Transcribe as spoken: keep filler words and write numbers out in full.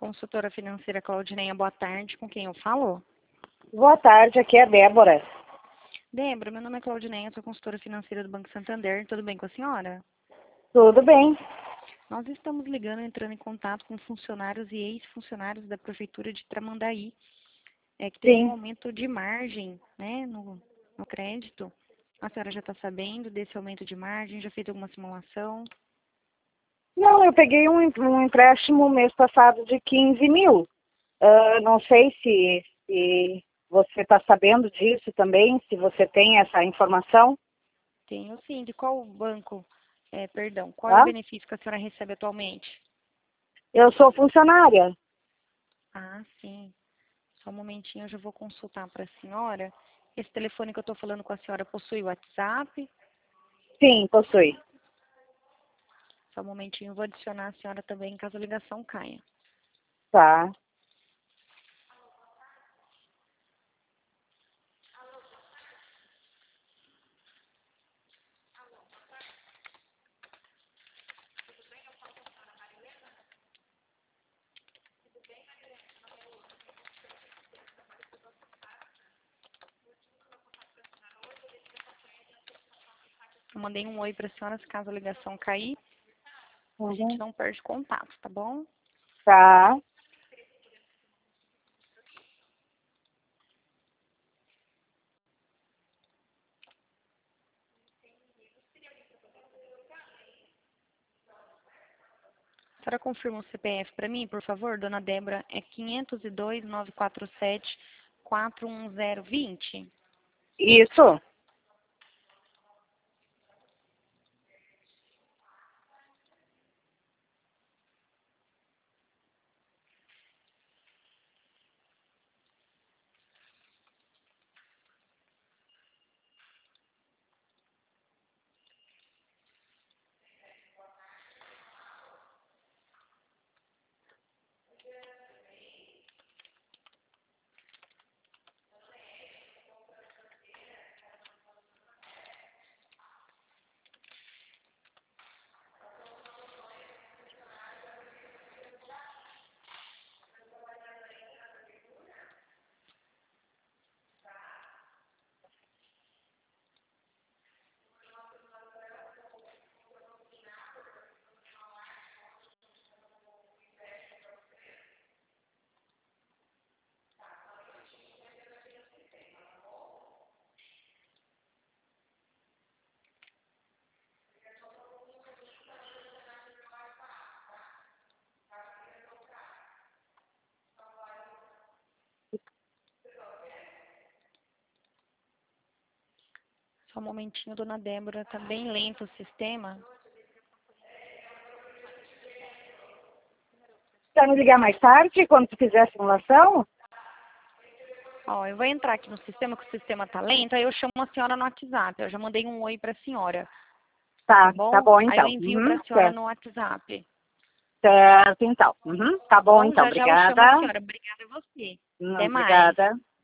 Consultora financeira Claudineia, boa tarde. Com quem eu falo? Boa tarde, aqui é a Débora. Débora, meu nome é Claudineia, sou consultora financeira do Banco Santander. Tudo bem com a senhora? Tudo bem? Nós estamos ligando, entrando em contato com funcionários e ex-funcionários da Prefeitura de Tramandaí, é, que teve um Sim. aumento de margem, né, no, no crédito. A senhora já está sabendo desse aumento de margem? Já fez alguma simulação? Não, eu peguei um, um empréstimo mês passado de quinze mil. Uh, não sei se, se você está sabendo disso também, se você tem essa informação. Tenho sim. De qual banco? É, perdão, qual é o Tá? benefício que a senhora recebe atualmente? Eu sou funcionária. Ah, sim. Só um momentinho, eu já vou consultar para a senhora. Esse telefone que eu estou falando com a senhora possui WhatsApp? Sim, possui. Só um momentinho, eu vou adicionar a senhora também caso a ligação caia. Tá. Eu mandei um oi para a senhora, se caso a ligação cair, a gente Uhum. não perde contato, tá bom? Tá. A senhora confirma o C P F para mim, por favor, dona Débora? É quinhentos e dois, nove quatro sete, quatro um zero dois zero. Isso. Só um momentinho, dona Débora, tá bem lento o sistema. Quer me ligar mais tarde, quando tu fizer a simulação? Ó, eu vou entrar aqui no sistema, que o sistema tá lento, aí eu chamo a senhora no WhatsApp. Eu já mandei um oi pra senhora, tá Tá, tá bom? bom Aí eu então. envio Uhum. pra senhora Certo, no WhatsApp, certo então. Uhum. Tá tá bom bom? então, Já já eu chamo a obrigada. senhora. Obrigada a você. Hum, Até mais. Obrigada.